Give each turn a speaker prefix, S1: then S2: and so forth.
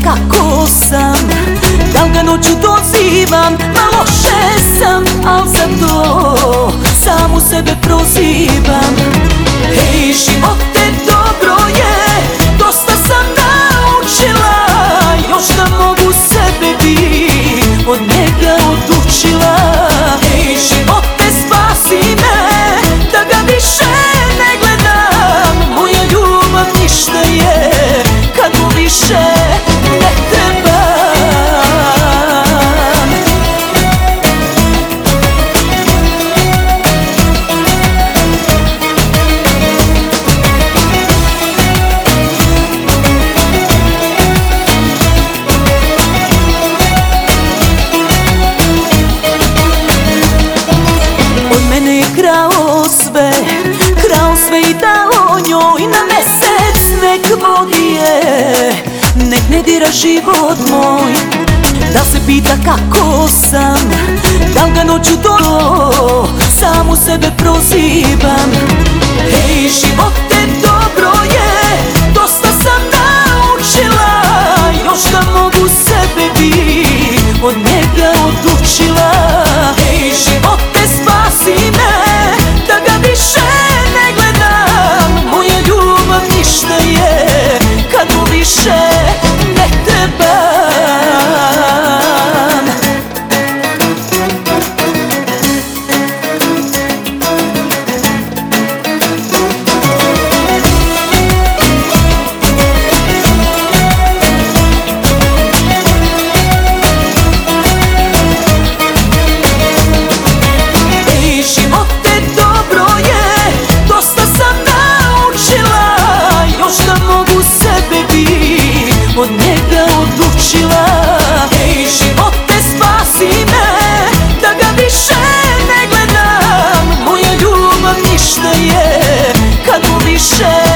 S1: kako sam, da li ga noću dozivam, ma loše sam, al za to samu sebe prozivam. Hej živote, dobro je, dosta sam naučila, još da mogu sebe bi od njega odučila. Hej živote, spasi me, da ga više ne gledam, moja ljubav ništa je kad mu više ne trebam. Od mene je krao sve i dao njoj na mesec nek vodi je, nek ne dira život moj. Da se pita kako sam, da li ga noću samu sebe prozivam. Hej živote, dobro je, dosta sam naučila, još da mogu sebe bi od njega odučila. Hej živote, spasi me, da ga više ne gledam, moja ljubav ništa je kad mu više ne trebam. Od njega odučila. Hej živote, spasi me, da ga više ne gledam, moja ljubav ništa je kad mu više